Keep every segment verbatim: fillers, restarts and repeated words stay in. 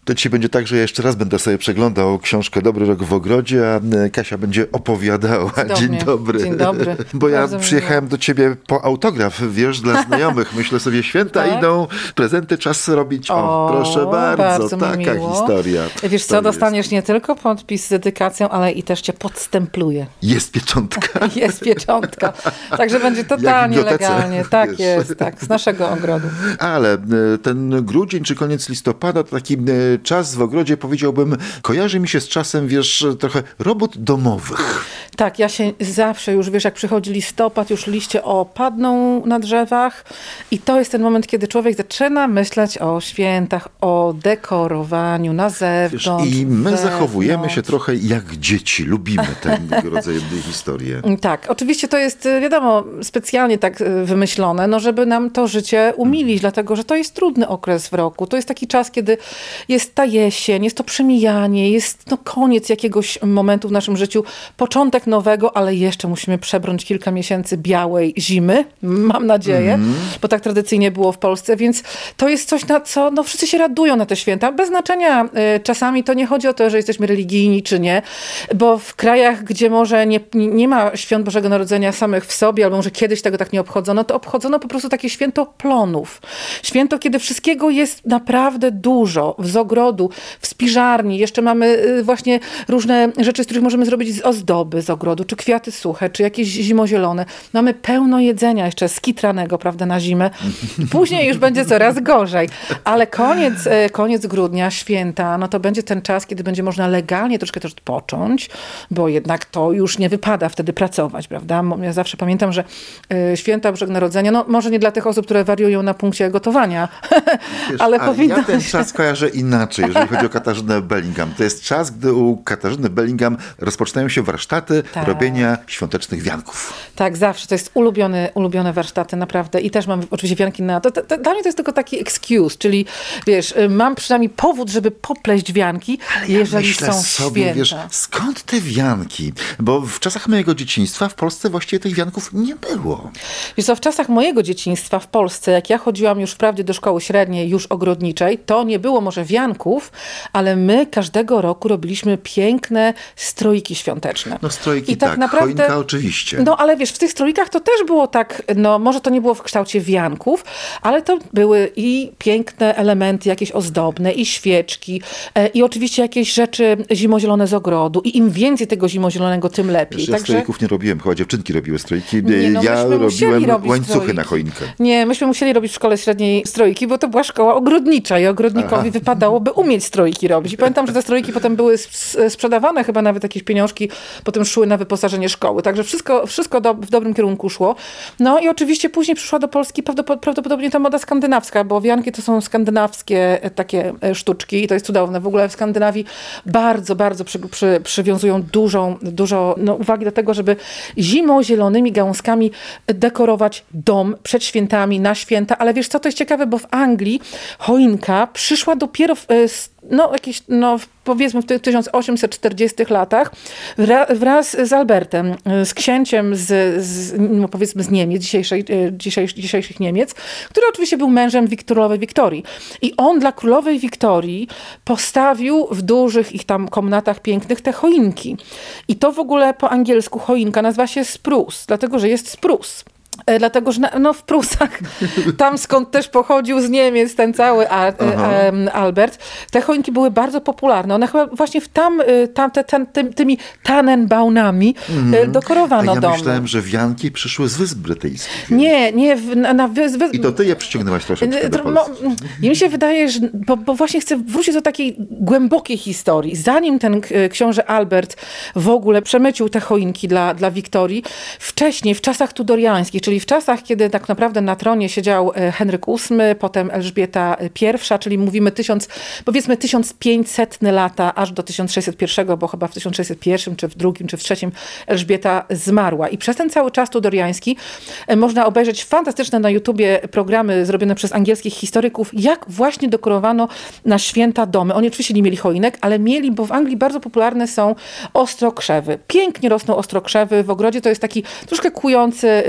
To dzisiaj będzie tak, że ja jeszcze raz będę sobie przeglądał książkę Dobry rok w ogrodzie, a Kasia będzie opowiadała. Cudownie. Dzień dobry. Dzień dobry. Bo ja Bardzo przyjechałem miło. do ciebie po autograf, wiesz, dla znajomych. Myślę sobie, święta Tak? idą, prezenty czas robić. O, O, proszę bardzo, bardzo mi taka miło. historia. Wiesz co, To dostaniesz jest. nie tylko podpis z dedykacją, ale i też cię podstempluję. Jest pieczątka. Jest pieczątka. Także będzie totalnie w bibliotece, legalnie. Tak wiesz. jest, tak. Z naszego ogrodu. Ale e, ten grudzień czy koniec listopada to taki e, czas w ogrodzie, powiedziałbym, kojarzy mi się z czasem, wiesz, trochę robót domowych. Tak, ja się zawsze już, wiesz, jak przychodzi listopad, już liście opadną na drzewach i to jest ten moment, kiedy człowiek zaczyna myśleć o świętach, o dekorowaniu na Wiesz, zewnątrz. I my wewnątrz. zachowujemy się trochę jak dzieci. Lubimy tego rodzaju historie. Tak, oczywiście to jest, wiadomo, specjalnie tak y, wymyślone, no żeby nam to życie umilić, dlatego że to jest trudny okres w roku. To jest taki czas, kiedy jest ta jesień, jest to przemijanie, jest no, koniec jakiegoś momentu w naszym życiu, początek nowego, ale jeszcze musimy przebrnąć kilka miesięcy białej zimy, mam nadzieję, mm. bo tak tradycyjnie było w Polsce, więc to jest coś, na co no, wszyscy się radują na te święta. Bez znaczenia y, czasami to nie chodzi o to, że jesteśmy religijni czy nie, bo w krajach, gdzie może nie, nie ma świąt Bożego Narodzenia samych w sobie, albo może kiedyś tego tak nie obchodzono, to obchodzono po prostu takie święto plonów. Święto, kiedy wszystkiego jest naprawdę dużo. Z ogrodu, w spiżarni. Jeszcze mamy y, właśnie różne rzeczy, z których możemy zrobić z ozdoby z ogrodu, czy kwiaty suche, czy jakieś zimozielone. Mamy pełno jedzenia jeszcze skitranego, prawda, na zimę. Później już będzie coraz gorzej. Ale koniec, y, koniec grudnia, święta, no to będzie ten czas, kiedy będzie można legalnie troszkę też odpocząć, bo jednak to już nie wypada wtedy pracować, prawda? Ja zawsze pamiętam, że y, święta Bożego Narodzenia, no może nie dla tych osób, które wariują na punkcie gotowania, Wiesz, ale a powinno ja ten się... czas kojarzę inaczej, jeżeli chodzi o Katarzynę Bellingham. To jest czas, gdy u Katarzyny Bellingham rozpoczynają się warsztaty Tak. robienia świątecznych wianków. Tak, zawsze. To jest ulubione, ulubione warsztaty, naprawdę. I też mam oczywiście wianki na... To, to, to, dla mnie to jest tylko taki excuse, czyli wiesz, mam przynajmniej powód, żeby popleść wianki, Ale ja jeżeli myślę są sobie, święta. wiesz, skąd te wianki? Bo w czasach mojego dzieciństwa w Polsce właściwie tych wianków nie było. Wiesz co, w czasach mojego dzieciństwa w Polsce, jak ja chodziłam już wprawdzie do szkoły średniej, już ogrodniczej, to nie było może wianków, ale my każdego roku robiliśmy piękne stroiki świąteczne. No strojki I tak tak, naprawdę- choinka oczywiście. No ale wiesz, w tych stroikach to też było tak, no może to nie było w kształcie wianków, ale to były i piękne elementy jakieś ozdobne, i świeczki, e, i oczywiście jakieś rzeczy zimozielone z ogrodu. I im więcej tego zimozielonego, tym lepiej. Wiesz, ja strojków nie robiłem, chyba dziewczynki robiły strojki. Nie, no, ja myśmy musieli robiłem robić łańcuchy strojki. na choinkę. Nie, myśmy musieli robić w szkole średniej strojki, bo to była szkoła ogrodnicza i ogrodnikowi Aha. wypadałoby umieć strojki robić. I pamiętam, że te strojki potem były s- sprzedawane, chyba nawet jakieś pieniążki potem szły na wyposażenie szkoły. Także wszystko, wszystko do, w dobrym kierunku szło. No i oczywiście później przyszła do Polski prawdopod- prawdopodobnie ta moda skandynawska, bo wianki to są skandynawskie e, takie e, sztuczki i to jest cudowne. W ogóle w Skandynawii bardzo, bardzo przy, przy, przywiązują dużą, dużo no, uwagi do tego, żeby zimozielonymi gałązkami dekorować dom przed świętami, na święta. Ale wiesz co, to jest ciekawe, bo w Anglii choinka przyszła dopiero w, e, s- no, jakieś, no, w- powiedzmy w tych tysiąc osiemset czterdziestych latach wra- wraz z Albertem, e, z księciem z, z no, powiedzmy z Niemiec, dzisiejszej, e, dzisiejsz, dzisiejszych Niemiec, który oczywiście był mężem Wik- królowej Wiktorii. I on dla królowej Wiktorii postawił w dużych ich tam komnatach pięknych te choinki. I to w ogóle po angielsku choinka nazywa się spruce, dlatego że jest spruce. E, Dlatego, że na, no w Prusach, tam skąd też pochodził z Niemiec ten cały a, e, em, Albert, te choinki były bardzo popularne. One chyba właśnie w tam, e, tam te, ten, tym, tymi Tannenbaumami mm. dekorowano A ja domy. myślałem, że wianki przyszły z Wysp Brytyjskich. Nie, nie, w, na, na wys, wys, I to ty je przyciągnęłaś troszeczkę do No, Polski. mi się wydaje, że, bo, bo właśnie chcę wrócić do takiej głębokiej historii. Zanim ten k- książę Albert w ogóle przemycił te choinki dla, dla Wiktorii, wcześniej, w czasach tudoriańskich, czyli w czasach, kiedy tak naprawdę na tronie siedział e, Henryk ósmy, potem Elżbieta pierwsza, czyli mówimy tysiąc, powiedzmy tysiąc pięćsetne lata, aż do tysiąc sześćset pierwszego, bo chyba w tysiąc sześćset pierwszym, czy w drugim, czy w trzecim Elżbieta zmarła. I przez ten cały czas tudoriański e, można obejrzeć fantastyczne na YouTubie programy zrobione przez angielskich historyków, jak właśnie dekorowano na święta domy. Oni oczywiście nie mieli choinek, ale mieli, bo w Anglii bardzo popularne są ostrokrzewy. Pięknie rosną ostrokrzewy w ogrodzie. To jest taki troszkę kłujący y, krzew,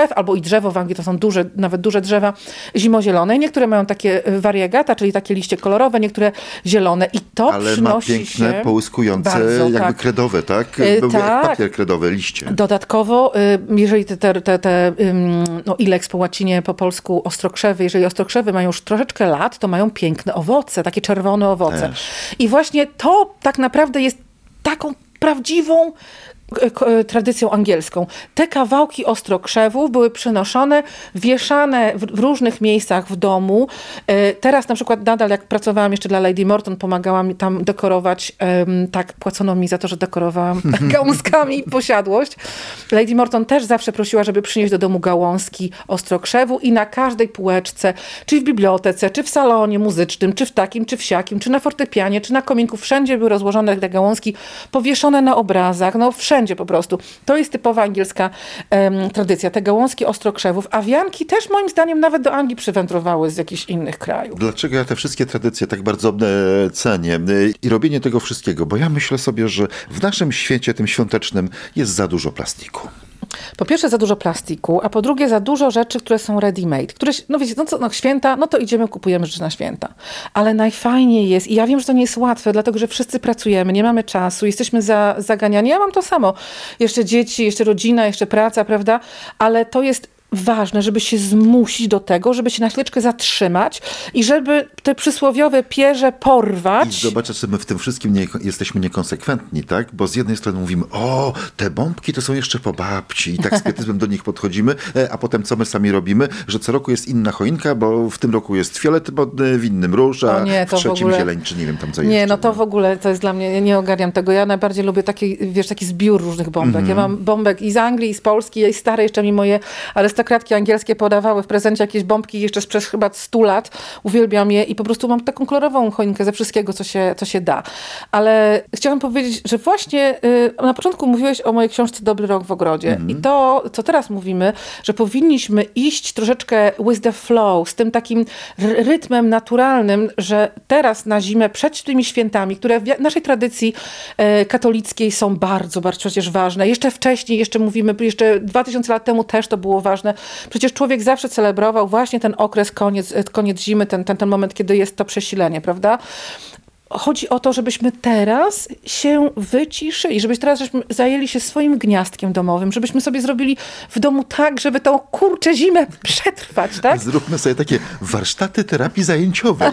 drzew, albo i drzewo w Anglii to są duże, nawet duże drzewa zimozielone. Niektóre mają takie variegata, czyli takie liście kolorowe, niektóre zielone. I to Ale przynosi ma piękne, się połyskujące, bardzo, jakby tak. kredowe, tak? Yy, Był tak. jak papier kredowy, liście. Dodatkowo, y, jeżeli te, te, te, te ym, no ilex po łacinie, po polsku ostrokrzewy, jeżeli ostrokrzewy mają już troszeczkę lat, to mają piękne owoce, takie czerwone owoce. Też. I właśnie to tak naprawdę jest taką prawdziwą k- k- tradycją angielską. Te kawałki ostrokrzewów były przynoszone, wieszane w, w różnych miejscach w domu. E, Teraz na przykład nadal, jak pracowałam jeszcze dla Lady Morton, pomagałam mi tam dekorować, em, tak płacono mi za to, że dekorowałam gałązkami posiadłość. Lady Morton też zawsze prosiła, żeby przynieść do domu gałązki ostrokrzewu i na każdej półeczce, czy w bibliotece, czy w salonie muzycznym, czy w takim, czy w siakim, czy na fortepianie, czy na kominku, wszędzie były rozłożone te gałązki, powieszone na obrazach, no wszędzie po prostu. To jest typowa angielska em, tradycja. Te gałązki ostrokrzewów, a wianki też moim zdaniem nawet do Anglii przywędrowały z jakichś innych krajów. Dlaczego ja te wszystkie tradycje tak bardzo e, cenię e, i robienie tego wszystkiego? Bo ja myślę sobie, że w naszym świecie tym świątecznym jest za dużo plastiku. Po pierwsze za dużo plastiku, a po drugie za dużo rzeczy, które są ready-made. Które, no wiecie, no co, no święta, no to idziemy, kupujemy rzeczy na święta. Ale najfajniej jest, i ja wiem, że to nie jest łatwe, dlatego, że wszyscy pracujemy, nie mamy czasu, jesteśmy za, zaganiani. Ja mam to samo. Jeszcze dzieci, jeszcze rodzina, jeszcze praca, prawda? Ale to jest ważne, żeby się zmusić do tego, żeby się na chwileczkę zatrzymać i żeby te przysłowiowe pierze porwać. I zobaczcie, że my w tym wszystkim nie, jesteśmy niekonsekwentni, tak? Bo z jednej strony mówimy, o, te bombki to są jeszcze po babci i tak z pietyzmem do nich podchodzimy, e, a potem co my sami robimy, że co roku jest inna choinka, bo w tym roku jest fiolet modny, w innym róż, a O nie, w to w trzecim ogóle- zieleń, czy nie wiem tam co Nie, jeszcze. no to w ogóle to jest dla mnie, ja nie ogarniam tego. Ja najbardziej lubię taki, wiesz, taki zbiór różnych bombek. Ja mam bombek i z Anglii, i z Polski, i stare jeszcze mi moje arystokratki angielskie podawały w prezencie jakieś bombki jeszcze sprzed chyba stu lat. Uwielbiam je i po prostu mam taką kolorową choinkę ze wszystkiego, co się, co się da. Ale chciałam powiedzieć, że właśnie y, na początku mówiłeś o mojej książce Dobry rok w ogrodzie. I to, co teraz mówimy, że powinniśmy iść troszeczkę with the flow, z tym takim r- rytmem naturalnym, że teraz na zimę, przed tymi świętami, które w ja- naszej tradycji e, katolickiej są bardzo, bardzo przecież ważne. Jeszcze wcześniej, jeszcze mówimy, jeszcze dwa tysiące lat temu też to było ważne. Przecież człowiek zawsze celebrował właśnie ten okres, koniec, koniec zimy, ten, ten, ten moment, kiedy jest to przesilenie, prawda? Chodzi o to, żebyśmy teraz się wyciszyli, żebyśmy teraz żeśmy zajęli się swoim gniazdkiem domowym, żebyśmy sobie zrobili w domu tak, żeby tą kurczę zimę przetrwać, tak? Zróbmy sobie takie warsztaty terapii zajęciowej.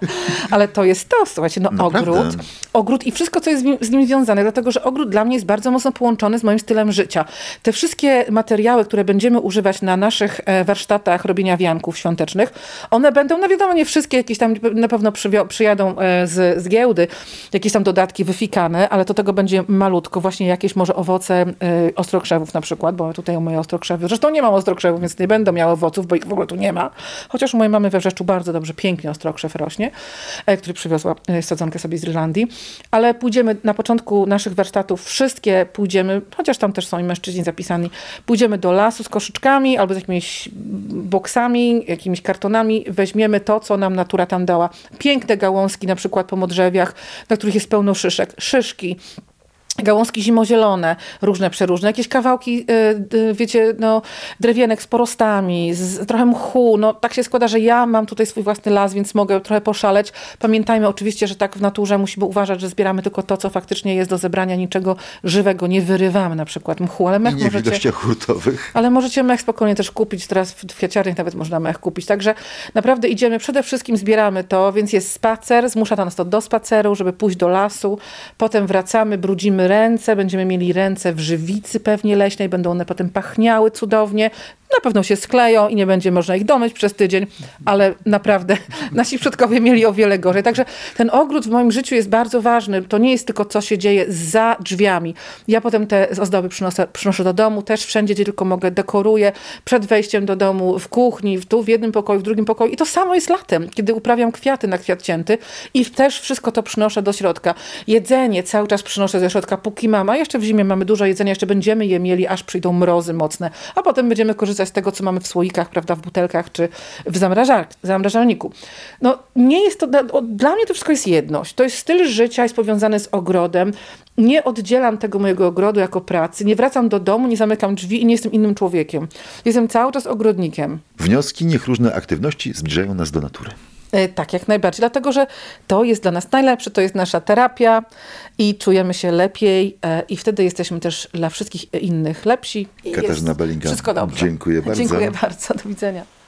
Ale to jest to, słuchajcie, no Naprawdę. ogród, ogród i wszystko, co jest z nim- z nim związane, dlatego, że ogród dla mnie jest bardzo mocno połączony z moim stylem życia. Te wszystkie materiały, które będziemy używać na naszych e, warsztatach robienia wianków świątecznych, one będą, no wiadomo, nie wszystkie, jakieś tam na pewno przywio- przyjadą e, z, z giełdy, jakieś tam dodatki wyfikane, ale to tego będzie malutko, właśnie jakieś może owoce y, ostrokrzewów na przykład, bo tutaj u mojej ostrokrzewy, zresztą nie mam ostrokrzewów, więc nie będą miały owoców, bo ich w ogóle tu nie ma. Chociaż u mojej mamy we Wrzeszczu bardzo dobrze, pięknie ostrokrzew rośnie, e, który przywiozła e, sadzonkę sobie z Irlandii. Ale pójdziemy na początku naszych warsztatów, wszystkie pójdziemy, chociaż tam też są i mężczyźni zapisani, pójdziemy do lasu z koszyczkami albo z jakimiś boksami, jakimiś kartonami, weźmiemy to, co nam natura tam dała. Piękne gałązki, na przykład po drzewiach, na których jest pełno szyszek, szyszki, gałązki zimozielone, różne, przeróżne, jakieś kawałki, y, y, wiecie, no, drewienek z porostami, z trochę mchu. No, tak się składa, że ja mam tutaj swój własny las, więc mogę trochę poszaleć. Pamiętajmy oczywiście, że tak w naturze musimy uważać, że zbieramy tylko to, co faktycznie jest do zebrania, niczego żywego nie wyrywamy, na przykład mchu, ale I mech nie w możecie... ilościach hurtowych. Ale możecie mech spokojnie też kupić. Teraz w w kwiaciarniach nawet można mech kupić. Także naprawdę idziemy, przede wszystkim zbieramy to, więc jest spacer, zmusza nas to do spaceru, żeby pójść do lasu. Potem wracamy, brudzimy ręce, będziemy mieli ręce w żywicy pewnie leśnej, będą one potem pachniały cudownie. Na pewno się skleją i nie będzie można ich domyć przez tydzień, ale naprawdę nasi przodkowie mieli o wiele gorzej. Także ten ogród w moim życiu jest bardzo ważny. To nie jest tylko co się dzieje za drzwiami. Ja potem te ozdoby przynoszę, przynoszę do domu, też wszędzie, gdzie tylko mogę, dekoruję. Przed wejściem do domu, w kuchni, w tu, w jednym pokoju, w drugim pokoju. I to samo jest latem, kiedy uprawiam kwiaty na kwiat cięty i też wszystko to przynoszę do środka. Jedzenie cały czas przynoszę do środka, póki mama. Jeszcze w zimie mamy dużo jedzenia, jeszcze będziemy je mieli, aż przyjdą mrozy mocne, a potem będziemy korzystać korzystać z tego, co mamy w słoikach, prawda, w butelkach czy w zamrażar- zamrażalniku. No nie jest to, dla mnie to wszystko jest jedność. To jest styl życia, jest powiązany z ogrodem. Nie oddzielam tego mojego ogrodu jako pracy, nie wracam do domu, nie zamykam drzwi i nie jestem innym człowiekiem. Jestem cały czas ogrodnikiem. Wnioski, niech różne aktywności zbliżają nas do natury. E, Tak, jak najbardziej. Dlatego, że to jest dla nas najlepsze, to jest nasza terapia i czujemy się lepiej e, i wtedy jesteśmy też dla wszystkich innych lepsi. I Katarzyna jest Bellingham, wszystko dobrze. dziękuję bardzo. Dziękuję bardzo. Do widzenia.